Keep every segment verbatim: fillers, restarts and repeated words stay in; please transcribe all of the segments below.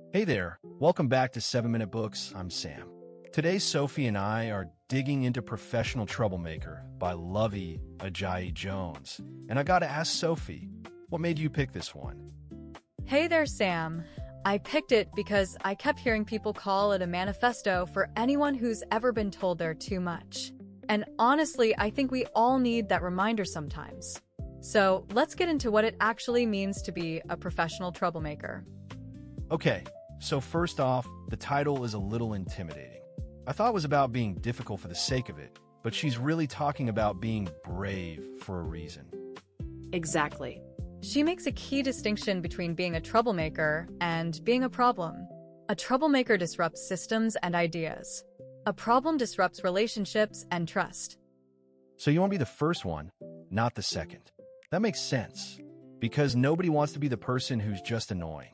Hey there, welcome back to seven Minute Books. I'm Sam. Today, Sophie and I are digging into Professional Troublemaker by Lovey Ajayi Jones. And I gotta ask Sophie, what made you pick this one? Hey there, Sam. I picked it because I kept hearing people call it a manifesto for anyone who's ever been told they're too much. And honestly, I think we all need that reminder sometimes. So let's get into what it actually means to be a professional troublemaker. Okay, so first off, the title is a little intimidating. I thought it was about being difficult for the sake of it, but she's really talking about being brave for a reason. Exactly. She makes a key distinction between being a troublemaker and being a problem. A troublemaker disrupts systems and ideas. A problem disrupts relationships and trust. So you want to be the first one, not the second. That makes sense, because nobody wants to be the person who's just annoying.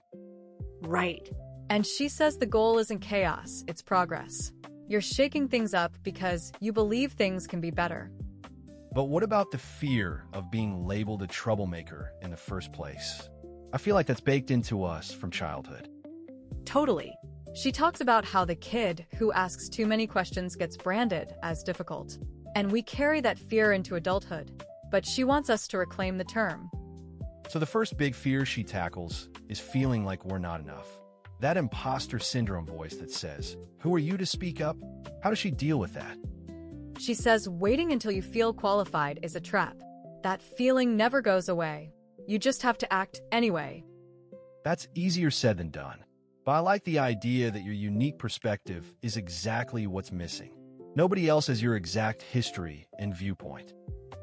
Right. And she says the goal isn't chaos, it's progress. You're shaking things up because you believe things can be better. But what about the fear of being labeled a troublemaker in the first place? I feel like that's baked into us from childhood. Totally. She talks about how the kid who asks too many questions gets branded as difficult. And we carry that fear into adulthood. But she wants us to reclaim the term. So the first big fear she tackles is feeling like we're not enough. That imposter syndrome voice that says, "Who are you to speak up?" How does she deal with that? She says waiting until you feel qualified is a trap. That feeling never goes away. You just have to act anyway. That's easier said than done. But I like the idea that your unique perspective is exactly what's missing. Nobody else has your exact history and viewpoint.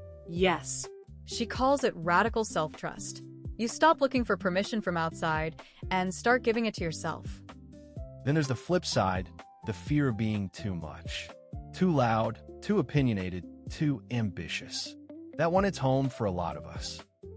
Yes. She calls it radical self-trust. You stop looking for permission from outside and start giving it to yourself. Then there's the flip side, the fear of being too much. Too loud, too opinionated, too ambitious. That one hits home for a lot of us.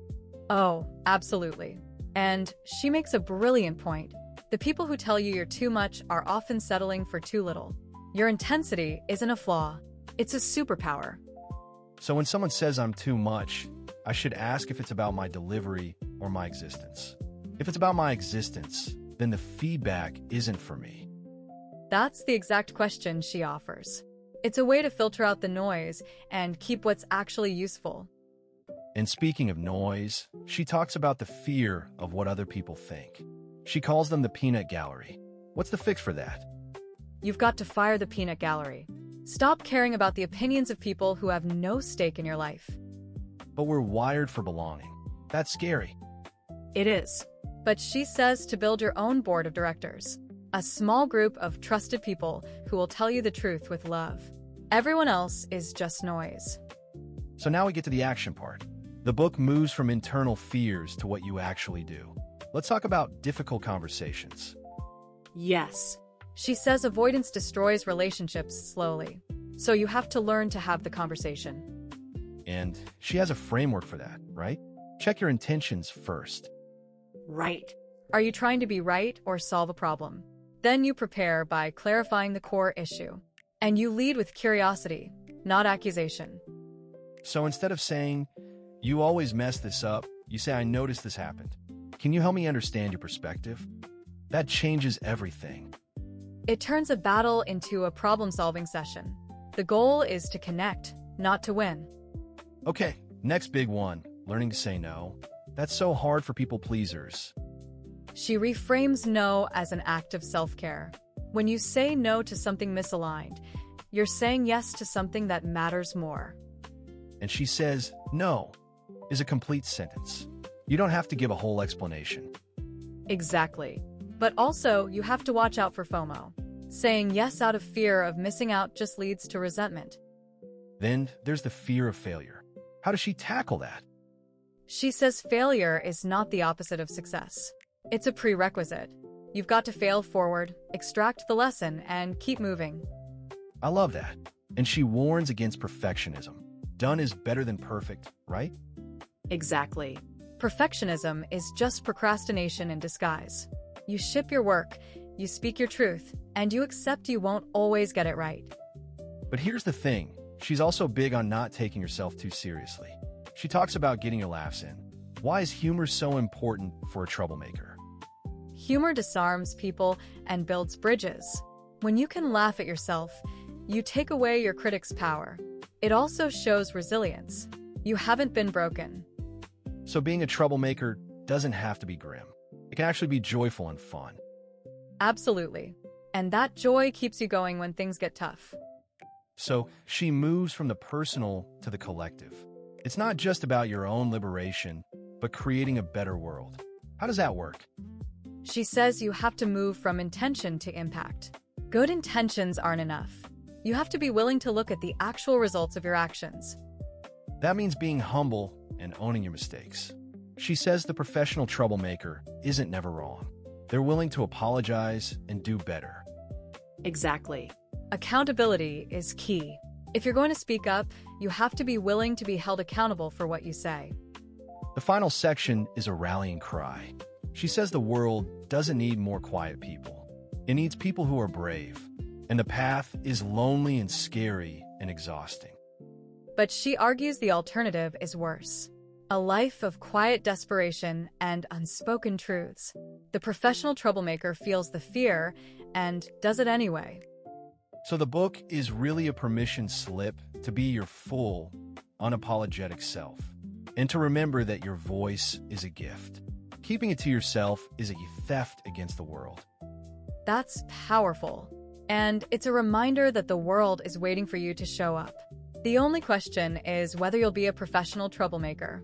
Oh, absolutely. And she makes a brilliant point. The people who tell you you're too much are often settling for too little. Your intensity isn't a flaw. It's a superpower. So when someone says I'm too much, I should ask if it's about my delivery or my existence. If it's about my existence, then the feedback isn't for me. That's the exact question she offers. It's a way to filter out the noise and keep what's actually useful. And speaking of noise, she talks about the fear of what other people think. She calls them the peanut gallery. What's the fix for that? You've got to fire the peanut gallery. Stop caring about the opinions of people who have no stake in your life. But we're wired for belonging. That's scary. It is. But she says to build your own board of directors. A small group of trusted people who will tell you the truth with love. Everyone else is just noise. So now we get to the action part. The book moves from internal fears to what you actually do. Let's talk about difficult conversations. Yes. She says avoidance destroys relationships slowly. So you have to learn to have the conversation. And she has a framework for that, right? Check your intentions first. Right. Are you trying to be right or solve a problem? Then you prepare by clarifying the core issue. And you lead with curiosity, not accusation. So instead of saying, "You always mess this up," you say, "I noticed this happened. Can you help me understand your perspective?" That changes everything. It turns a battle into a problem-solving session. The goal is to connect, not to win. Okay, next big one, learning to say no. That's so hard for people pleasers. She reframes no as an act of self-care. When you say no to something misaligned, you're saying yes to something that matters more. And she says, "No" is a complete sentence. You don't have to give a whole explanation. Exactly. But also, you have to watch out for FOMO. Saying yes out of fear of missing out just leads to resentment. Then there's the fear of failure. How does she tackle that? She says failure is not the opposite of success. It's a prerequisite. You've got to fail forward, extract the lesson, and keep moving. I love that. And she warns against perfectionism. Done is better than perfect, right? Exactly. Perfectionism is just procrastination in disguise. You ship your work, you speak your truth, and you accept you won't always get it right. But here's the thing. She's also big on not taking herself too seriously. She talks about getting your laughs in. Why is humor so important for a troublemaker? Humor disarms people and builds bridges. When you can laugh at yourself, you take away your critic's power. It also shows resilience. You haven't been broken. So being a troublemaker doesn't have to be grim. It can actually be joyful and fun. Absolutely. And that joy keeps you going when things get tough. So she moves from the personal to the collective. It's not just about your own liberation, but creating a better world. How does that work? She says you have to move from intention to impact. Good intentions aren't enough. You have to be willing to look at the actual results of your actions. That means being humble and owning your mistakes. She says the professional troublemaker isn't never wrong. They're willing to apologize and do better. Exactly. Accountability is key. If you're going to speak up, you have to be willing to be held accountable for what you say. The final section is a rallying cry. She says the world doesn't need more quiet people. It needs people who are brave. And the path is lonely and scary and exhausting. But she argues the alternative is worse. A life of quiet desperation and unspoken truths. The professional troublemaker feels the fear and does it anyway. So the book is really a permission slip to be your full, unapologetic self, and to remember that your voice is a gift. Keeping it to yourself is a theft against the world. That's powerful. And it's a reminder that the world is waiting for you to show up. The only question is whether you'll be a professional troublemaker.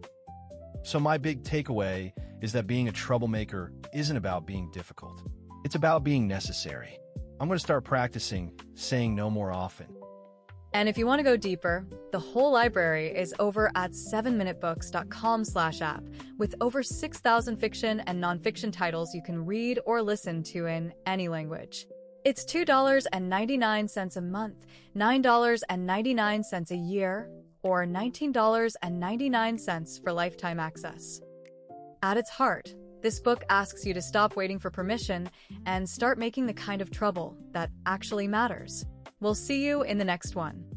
So my big takeaway is that being a troublemaker isn't about being difficult. It's about being necessary. I'm going to start practicing saying no more often. And if you want to go deeper, the whole library is over at seven minute books dot com slash app with over six thousand fiction and nonfiction titles you can read or listen to in any language. It's two dollars and ninety-nine cents a month, nine dollars and ninety-nine cents a year, or nineteen dollars and ninety-nine cents for lifetime access. At its heart, this book asks you to stop waiting for permission and start making the kind of trouble that actually matters. We'll see you in the next one.